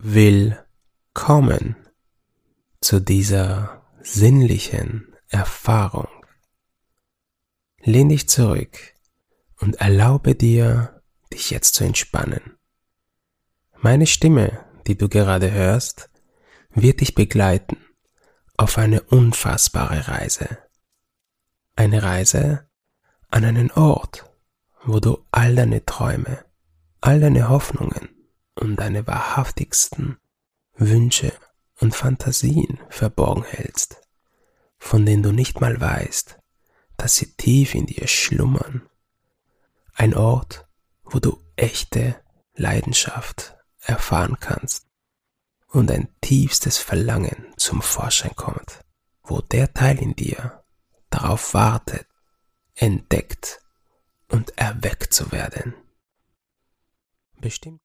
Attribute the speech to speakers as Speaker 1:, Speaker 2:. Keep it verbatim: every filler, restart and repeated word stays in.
Speaker 1: Willkommen zu dieser sinnlichen Erfahrung. Lehn dich zurück und erlaube dir, dich jetzt zu entspannen. Meine Stimme, die du gerade hörst, wird dich begleiten auf eine unfassbare Reise. Eine Reise an einen Ort, wo du all deine Träume, all deine Hoffnungen und deine wahrhaftigsten Wünsche und Fantasien verborgen hältst, von denen du nicht mal weißt, dass sie tief in dir schlummern. Ein Ort, wo du echte Leidenschaft erfahren kannst und ein tiefstes Verlangen zum Vorschein kommt, wo der Teil in dir darauf wartet, entdeckt und erweckt zu werden. Bestimmt